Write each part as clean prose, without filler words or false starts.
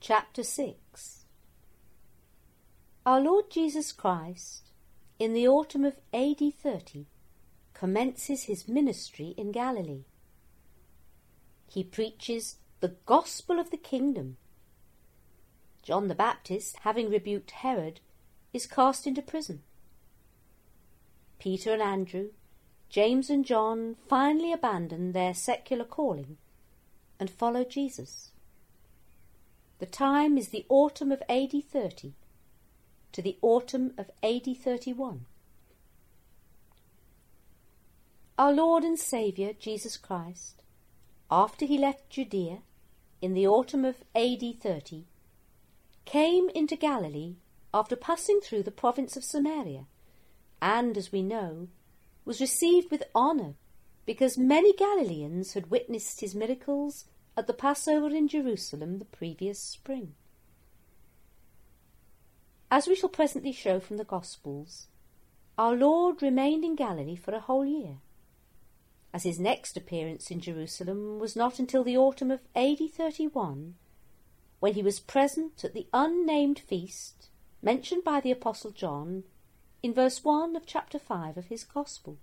Chapter 6. Our Lord Jesus Christ, in the autumn of AD 30, commences his ministry in Galilee. He preaches the gospel of the kingdom. John the Baptist, having rebuked Herod, is cast into prison. Peter and Andrew, James and John finally abandon their secular calling and follow Jesus. The time is the autumn of AD 30 to the autumn of AD 31. Our Lord and Saviour Jesus Christ, after he left Judea in the autumn of AD 30, came into Galilee after passing through the province of Samaria, and, as we know, was received with honour because many Galileans had witnessed his miracles at the Passover in Jerusalem the previous spring. As we shall presently show from the Gospels, our Lord remained in Galilee for a whole year, as his next appearance in Jerusalem was not until the autumn of AD 31, when he was present at the unnamed feast mentioned by the Apostle John in verse 1 of chapter 5 of his Gospel.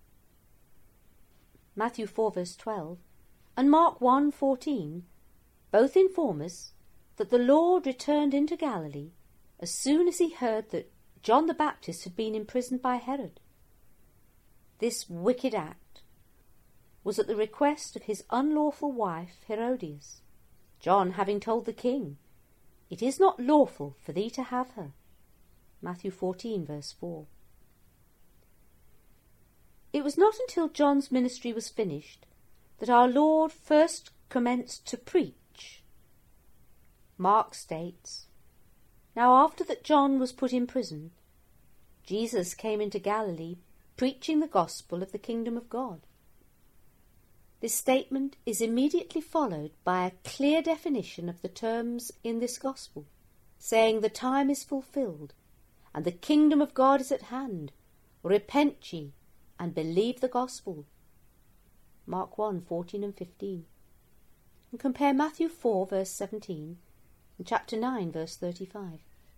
Matthew 4 verse 12 and Mark 1:14 both inform us that the Lord returned into Galilee as soon as he heard that John the Baptist had been imprisoned by Herod. This wicked act was at the request of his unlawful wife Herodias, John having told the king, "It is not lawful for thee to have her." Matthew 14 verse 4. It was not until John's ministry was finished that our Lord first commenced to preach. Mark states, "Now after that John was put in prison, Jesus came into Galilee preaching the gospel of the kingdom of God." This statement is immediately followed by a clear definition of the terms in this gospel, saying the time is fulfilled, and the kingdom of God is at hand. Repent ye, and believe the gospel. Mark 1:14 and 15. And compare Matthew 4 verse 17 and chapter 9 verse 35.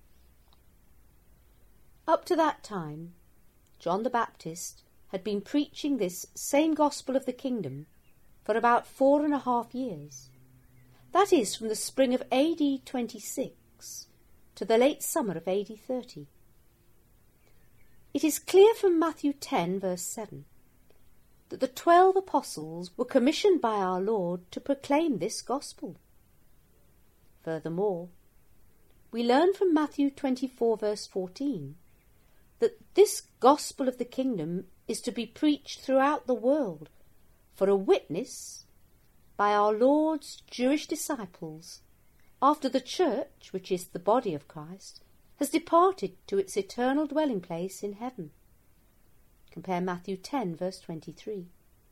Up to that time, John the Baptist had been preaching this same gospel of the kingdom for about 4.5 years. That is, from the spring of AD 26 to the late summer of AD 30. It is clear from Matthew 10 verse 7 that the 12 apostles were commissioned by our Lord to proclaim this gospel. Furthermore, we learn from Matthew 24 verse 14 that this gospel of the kingdom is to be preached throughout the world for a witness by our Lord's Jewish disciples after the church, which is the body of Christ, has departed to its eternal dwelling place in heaven. Compare Matthew 10 verse 23.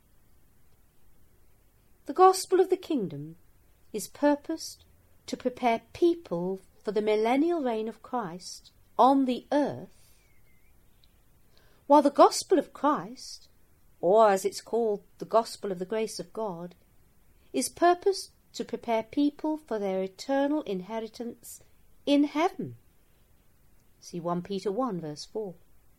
The gospel of the kingdom is purposed to prepare people for the millennial reign of Christ on the earth, while the gospel of Christ, or as it's called, the gospel of the grace of God, is purposed to prepare people for their eternal inheritance in heaven. See 1 Peter 1 verse 4.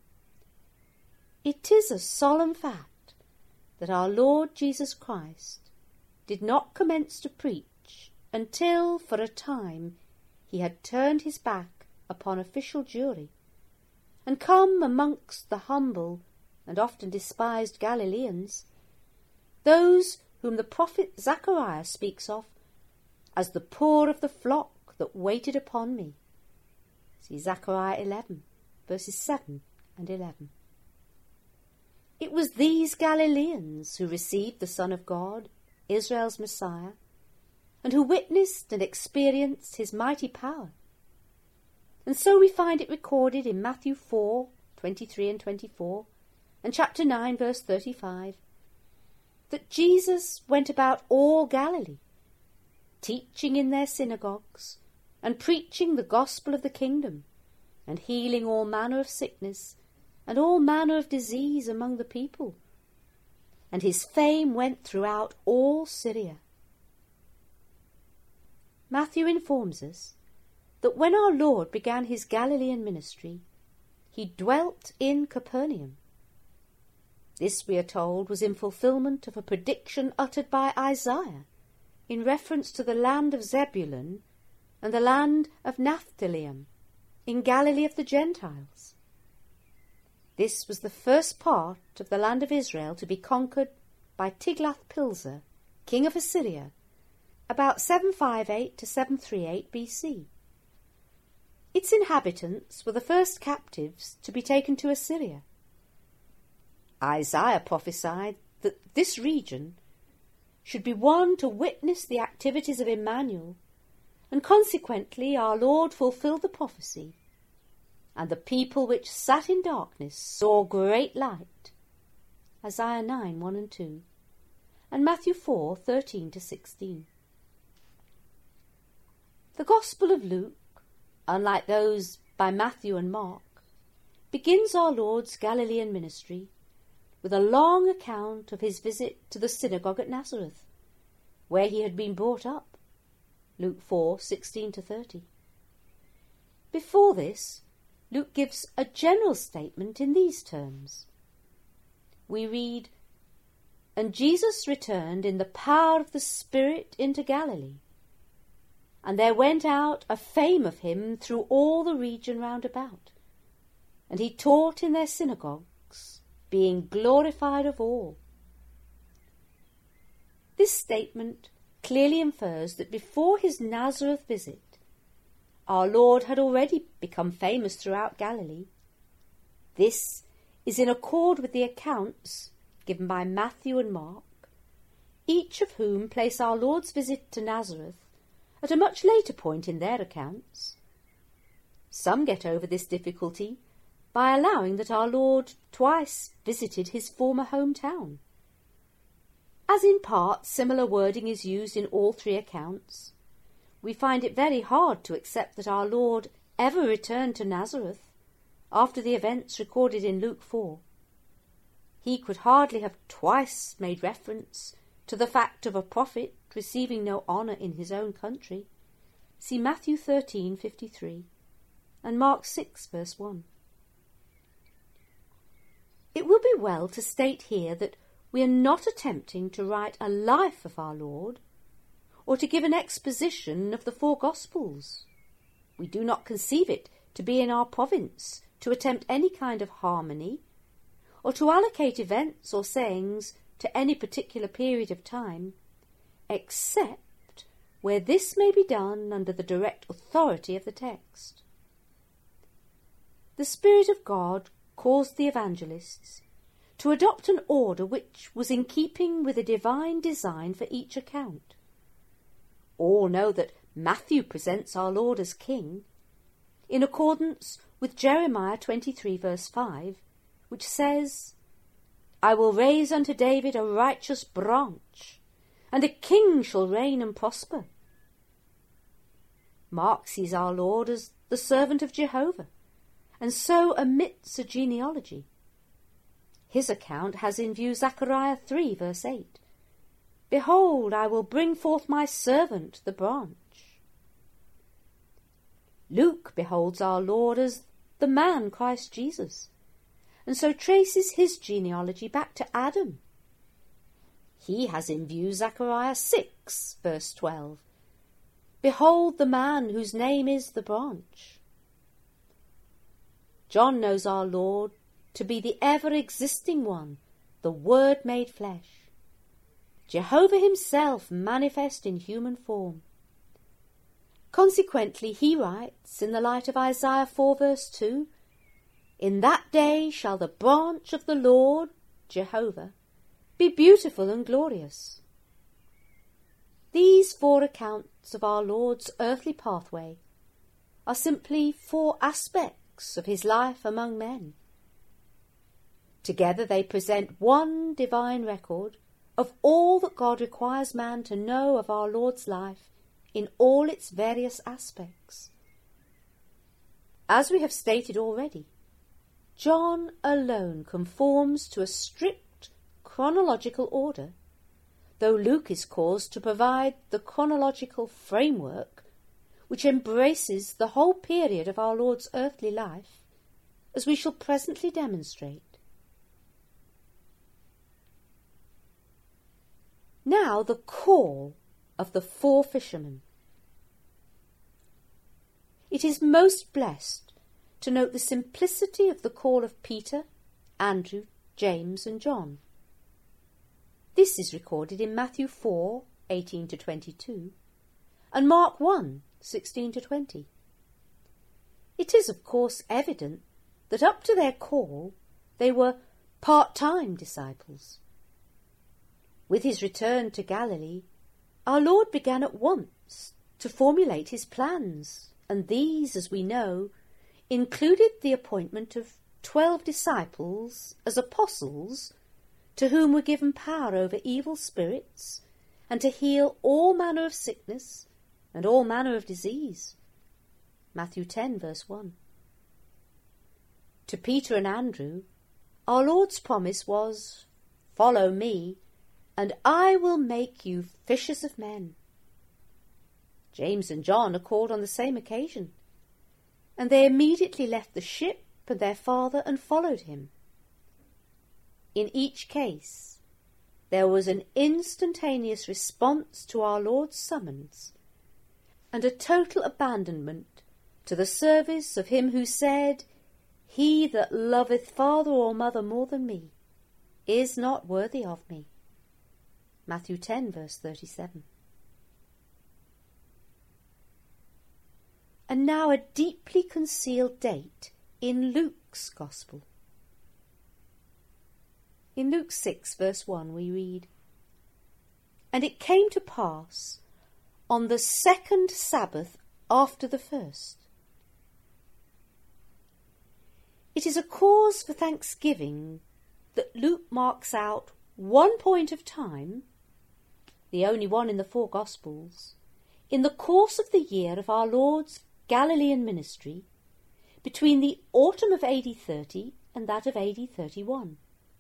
It is a solemn fact that our Lord Jesus Christ did not commence to preach until, for a time, he had turned his back upon official Jewry and come amongst the humble and often despised Galileans, those whom the prophet Zechariah speaks of as the poor of the flock that waited upon me. See Zechariah 11, verses 7 and 11. It was these Galileans who received the Son of God, Israel's Messiah, and who witnessed and experienced his mighty power. And so we find it recorded in Matthew 4, 23 and 24, and chapter 9, verse 35, that Jesus went about all Galilee, teaching in their synagogues, and preaching the gospel of the kingdom, and healing all manner of sickness and all manner of disease among the people. And his fame went throughout all Syria. Matthew informs us that when our Lord began his Galilean ministry, he dwelt in Capernaum. This, we are told, was in fulfilment of a prediction uttered by Isaiah in reference to the land of Zebulun and the land of Naphtali in Galilee of the Gentiles. This was the first part of the land of Israel to be conquered by Tiglath-Pileser, king of Assyria, about 758 to 738 BC. Its inhabitants were the first captives to be taken to Assyria. Isaiah prophesied that this region should be one to witness the activities of Emmanuel, and consequently our Lord fulfilled the prophecy, and the people which sat in darkness saw great light. Isaiah 9, 1 and 2, and Matthew 4, 13 to 16. The Gospel of Luke, unlike those by Matthew and Mark, begins our Lord's Galilean ministry with a long account of his visit to the synagogue at Nazareth, where he had been brought up. Luke 4, 16 to 30. Before this, Luke gives a general statement in these terms. We read, "And Jesus returned in the power of the Spirit into Galilee. And there went out a fame of him through all the region round about. And he taught in their synagogues, being glorified of all." This statement clearly infers that before his Nazareth visit, our Lord had already become famous throughout Galilee. This is in accord with the accounts given by Matthew and Mark, each of whom place our Lord's visit to Nazareth at a much later point in their accounts. Some get over this difficulty by allowing that our Lord twice visited his former hometown. As in part similar wording is used in all three accounts, we find it very hard to accept that our Lord ever returned to Nazareth after the events recorded in Luke 4. He could hardly have twice made reference to the fact of a prophet receiving no honour in his own country. See Matthew 13:53 and Mark 6, verse 1. It will be well to state here that we are not attempting to write a life of our Lord, or to give an exposition of the four Gospels. We do not conceive it to be in our province to attempt any kind of harmony, or to allocate events or sayings to any particular period of time, except where this may be done under the direct authority of the text. The Spirit of God caused the evangelists to adopt an order which was in keeping with a divine design for each account. All know that Matthew presents our Lord as King, in accordance with Jeremiah 23, verse 5, which says, "I will raise unto David a righteous branch, and a king shall reign and prosper." Mark sees our Lord as the servant of Jehovah, and so omits a genealogy. His account has in view Zechariah 3, verse 8, "Behold, I will bring forth my servant, the branch." Luke beholds our Lord as the man Christ Jesus, and so traces his genealogy back to Adam. He has in view Zechariah 6, verse 12, "Behold the man whose name is the branch." John knows our Lord to be the ever-existing one, the Word made flesh, Jehovah himself manifest in human form. Consequently, he writes, in the light of Isaiah 4, verse 2, "In that day shall the branch of the Lord, Jehovah, be beautiful and glorious." These four accounts of our Lord's earthly pathway are simply four aspects of his life among men. Together they present one divine record of all that God requires man to know of our Lord's life in all its various aspects. As we have stated already, John alone conforms to a strict chronological order, though Luke is caused to provide the chronological framework which embraces the whole period of our Lord's earthly life, as we shall presently demonstrate. Now the call of the 4 fishermen. It is most blessed to note the simplicity of the call of Peter, Andrew, James and John. This is recorded in Matthew 4, 18-22, and Mark 1, 16-20. It is, of course, evident that up to their call they were part-time disciples. With his return to Galilee, our Lord began at once to formulate his plans, and these, as we know, included the appointment of 12 disciples as apostles, to whom were given power over evil spirits, and to heal all manner of sickness and all manner of disease. Matthew 10, verse 1. To Peter and Andrew, our Lord's promise was, "Follow me, and I will make you fishers of men." James and John are called on the same occasion, and they immediately left the ship and their father and followed him. In each case, there was an instantaneous response to our Lord's summons, and a total abandonment to the service of him who said, "He that loveth father or mother more than me is not worthy of me." Matthew 10, verse 37. And now a deeply concealed date in Luke's Gospel. In Luke 6, verse 1, we read, "And it came to pass on the 2nd Sabbath after the first." It is a cause for thanksgiving that Luke marks out one point of time, the only one in the 4 Gospels, in the course of the year of our Lord's Galilean ministry, between the autumn of AD 30 and that of AD 31.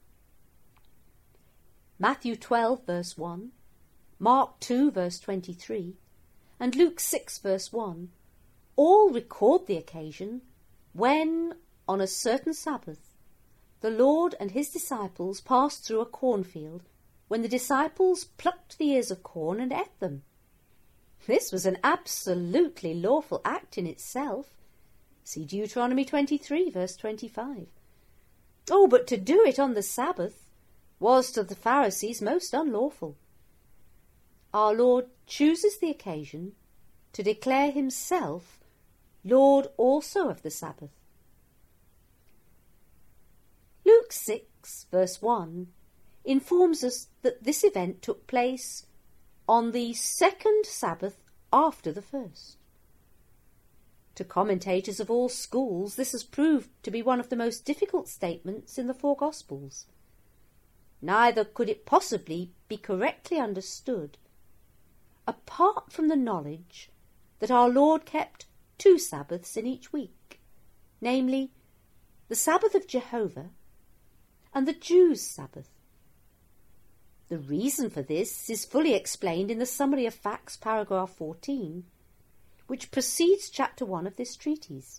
Matthew 12, verse 1, Mark 2, verse 23, and Luke 6, verse 1, all record the occasion when, on a certain Sabbath, the Lord and his disciples passed through a cornfield, when the disciples plucked the ears of corn and ate them. This was an absolutely lawful act in itself. See Deuteronomy 23, verse 25. Oh, but to do it on the Sabbath was to the Pharisees most unlawful. Our Lord chooses the occasion to declare himself Lord also of the Sabbath. Luke 6, verse 1, informs us that this event took place on the 2nd Sabbath after the first. To commentators of all schools, this has proved to be one of the most difficult statements in the 4 Gospels. Neither could it possibly be correctly understood apart from the knowledge that our Lord kept 2 Sabbaths in each week, namely, the Sabbath of Jehovah and the Jews' Sabbath. The reason for this is fully explained in the Summary of Facts, paragraph 14, which precedes chapter 1 of this treatise.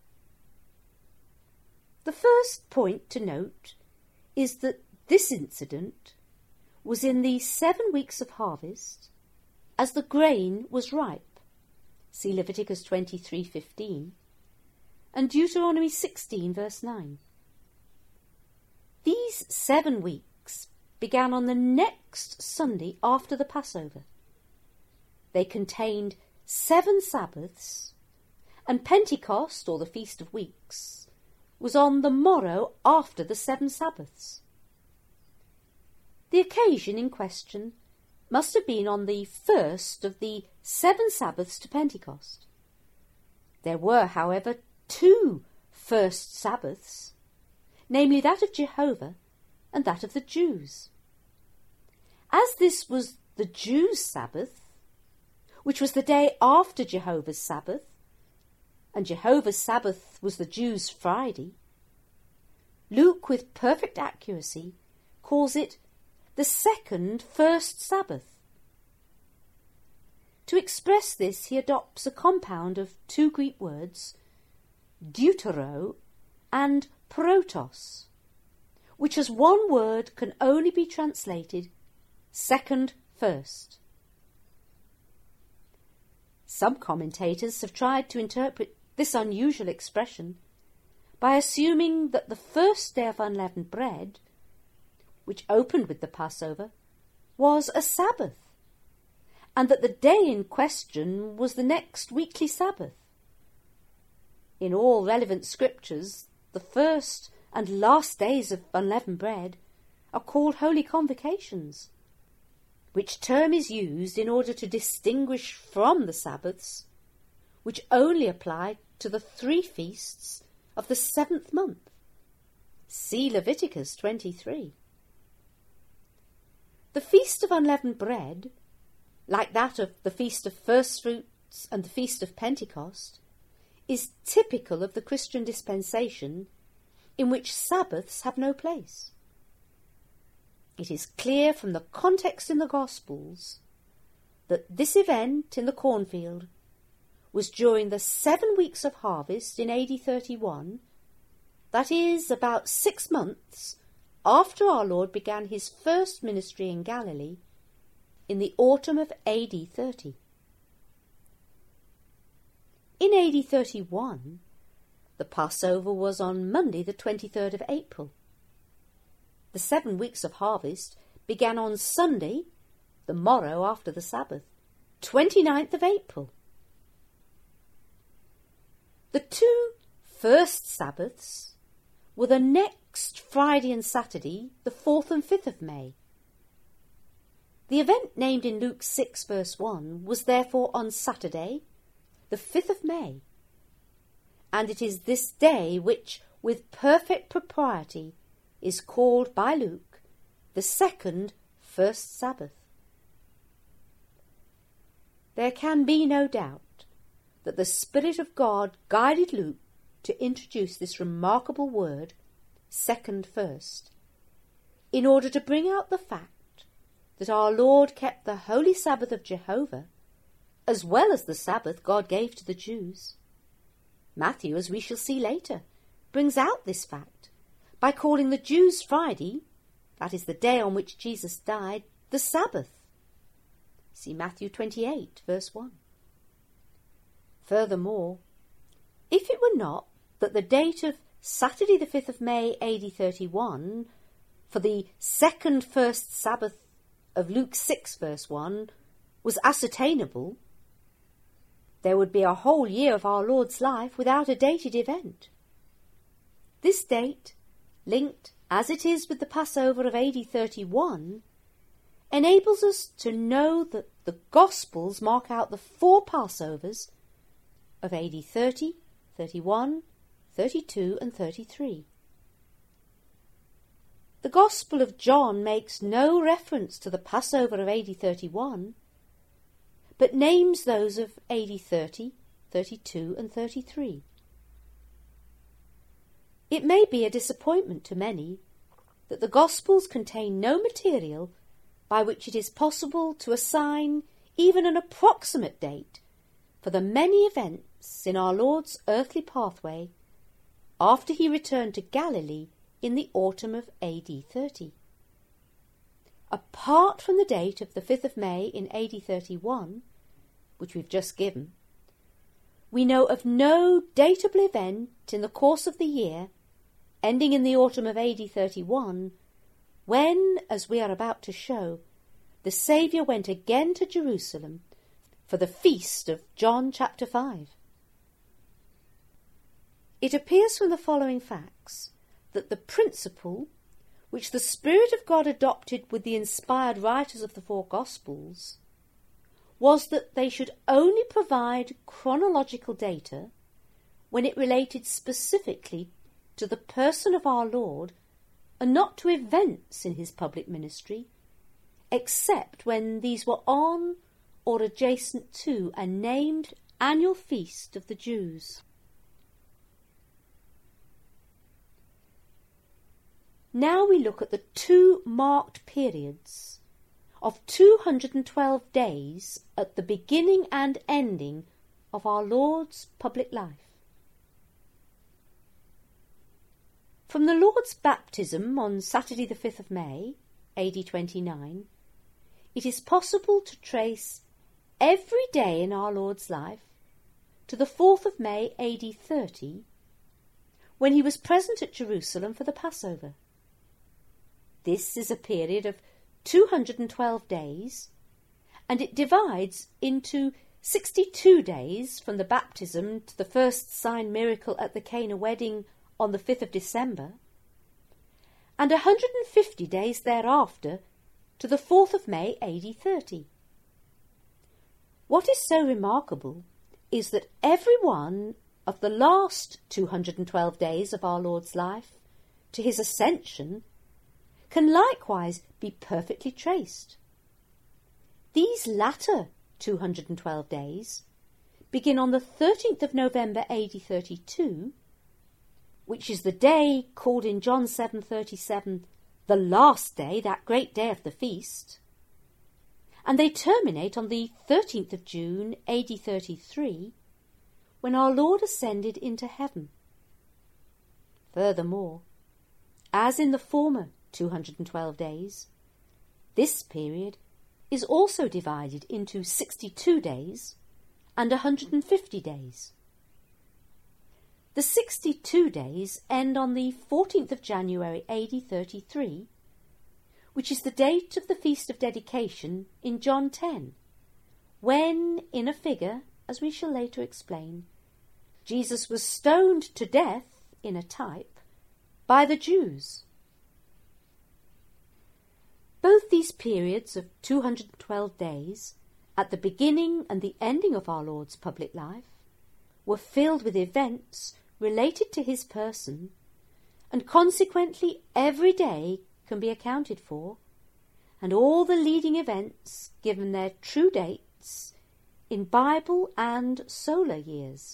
The first point to note is that this incident was in the 7 weeks of harvest, as the grain was ripe. See Leviticus 23:15 and Deuteronomy 16, verse 9. These 7 weeks began on the next Sunday after the Passover. They contained 7 Sabbaths, and Pentecost, or the Feast of Weeks, was on the morrow after the 7 Sabbaths. The occasion in question must have been on the first of the 7 Sabbaths to Pentecost. There were, however, 2 first Sabbaths, namely that of Jehovah and that of the Jews. As this was the Jews' Sabbath, which was the day after Jehovah's Sabbath, and Jehovah's Sabbath was the Jews' Friday, Luke, with perfect accuracy, calls it the second first Sabbath. To express this, he adopts a compound of two Greek words, deutero and protos, which as one word can only be translated second first. Some commentators have tried to interpret this unusual expression by assuming that the first day of unleavened bread, which opened with the Passover, was a Sabbath, and that the day in question was the next weekly Sabbath. In all relevant scriptures, the first and last days of unleavened bread are called holy convocations, which term is used in order to distinguish from the Sabbaths, which only apply to the 3 feasts of the 7th month. See Leviticus 23. The Feast of Unleavened Bread, like that of the Feast of First Fruits and the Feast of Pentecost, is typical of the Christian dispensation in which Sabbaths have no place. It is clear from the context in the Gospels that this event in the cornfield was during the 7 weeks of harvest in AD 31, that is, about 6 months after our Lord began his first ministry in Galilee in the autumn of AD 30. In AD 31, the Passover was on Monday the 23rd of April. The 7 weeks of harvest began on Sunday, the morrow after the Sabbath, 29th of April. The 2 first Sabbaths were the next Friday and Saturday, the 4th and 5th of May. The event named in Luke 6 verse 1 was therefore on Saturday, the 5th of May, and it is this day which, with perfect propriety, is called by Luke the second first Sabbath. There can be no doubt that the Spirit of God guided Luke to introduce this remarkable word, second first, in order to bring out the fact that our Lord kept the holy Sabbath of Jehovah as well as the Sabbath God gave to the Jews. Matthew, as we shall see later, brings out this fact by calling the Jews' Friday, that is the day on which Jesus died, the Sabbath. See Matthew 28, verse 1. Furthermore, if it were not that the date of Saturday the 5th of May AD 31 for the second first Sabbath of Luke 6 verse 1 was ascertainable, there would be a whole year of our Lord's life without a dated event. This date, linked as it is with the Passover of AD 31, enables us to know that the Gospels mark out the 4 Passovers of AD 30, 31, 32 and 33. The Gospel of John makes no reference to the Passover of AD 31, but names those of AD 30, 32 and 33. It may be a disappointment to many that the Gospels contain no material by which it is possible to assign even an approximate date for the many events in our Lord's earthly pathway after he returned to Galilee in the autumn of AD 30. Apart from the date of the 5th of May in AD 31, which we've just given, we know of no datable event in the course of the year ending in the autumn of AD 31 when, as we are about to show, the Saviour went again to Jerusalem for the feast of John chapter 5. It appears from the following facts that the principle which the Spirit of God adopted with the inspired writers of the 4 Gospels was that they should only provide chronological data when it related specifically to the person of our Lord and not to events in his public ministry, except when these were on or adjacent to a named annual feast of the Jews. now we look at the two marked periods of 212 days at the beginning and ending of our Lord's public life. From the Lord's baptism on Saturday the 5th of May, AD 29, it is possible to trace every day in our Lord's life to the 4th of May, AD 30, when he was present at Jerusalem for the Passover. This is a period of 212 days, and it divides into 62 days from the baptism to the first sign miracle at the Cana wedding on the 5th of December, and 150 days thereafter to the 4th of May, AD 30. What is so remarkable is that every one of the last 212 days of our Lord's life to his ascension can likewise be perfectly traced. These latter 212 days begin on the 13th of November, AD 32, which is the day called in John 7:37 the last day, that great day of the feast, and they terminate on the 13th of June, AD 33, when our Lord ascended into heaven. Furthermore, as in the former 212 days, this period is also divided into 62 days and 150 days. The 62 days end on the 14th of January, AD 33, which is the date of the Feast of Dedication in John 10, when, in a figure, as we shall later explain, Jesus was stoned to death, in a type, by the Jews. Both these periods of 212 days, at the beginning and the ending of our Lord's public life, were filled with events related to his person, and consequently every day can be accounted for, and all the leading events given their true dates in Bible and solar years.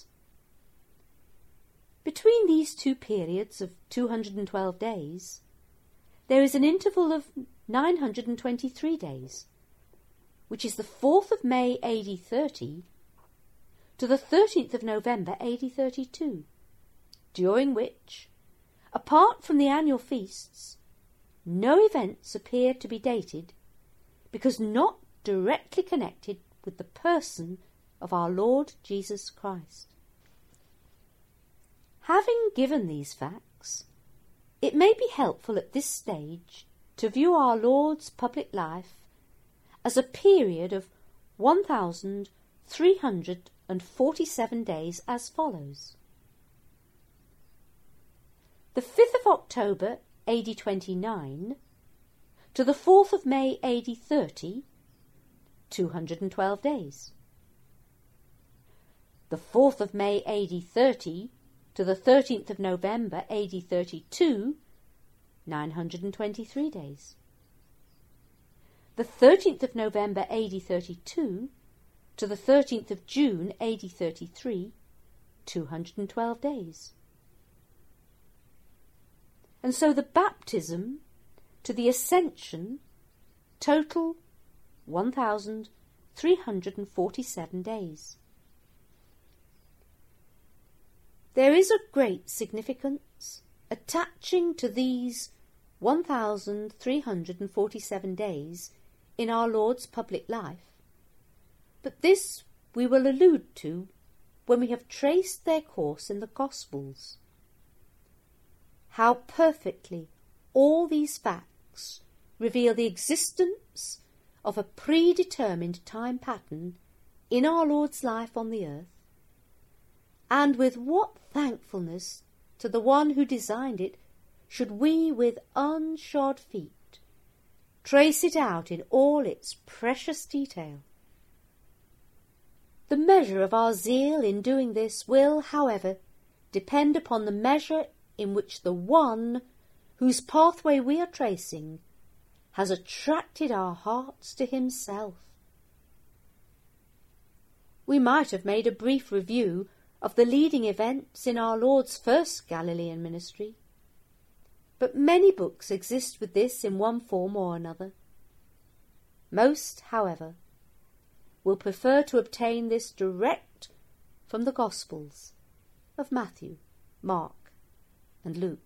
Between these two periods of 212 days, there is an interval of 923 days, which is the 4th of May, AD 30, to the 13th of November, AD 32, during which, apart from the annual feasts, no events appear to be dated because not directly connected with the person of our Lord Jesus Christ. Having given these facts, it may be helpful at this stage to view our Lord's public life as a period of 1,347 days as follows. The 5th of October, AD 29, to the 4th of May, AD 30, 212 days. The 4th of May, AD 30, to the 13th of November, AD 32, 923 days. The 13th of November, AD 32, to the 13th of June, AD 33, 212 days. And so the baptism to the ascension total 1,347 days. There is a great significance attaching to these 1,347 days in our Lord's public life, but this we will allude to when we have traced their course in the Gospels. How perfectly all these facts reveal the existence of a predetermined time pattern in our Lord's life on the earth, and with what thankfulness to the one who designed it should we with unshod feet trace it out in all its precious detail. The measure of our zeal in doing this will, however, depend upon the measure in which the one whose pathway we are tracing has attracted our hearts to himself. We might have made a brief review of the leading events in our Lord's first Galilean ministry. but many books exist with this in one form or another. Most, however, will prefer to obtain this direct from the Gospels of Matthew, Mark, and Luke.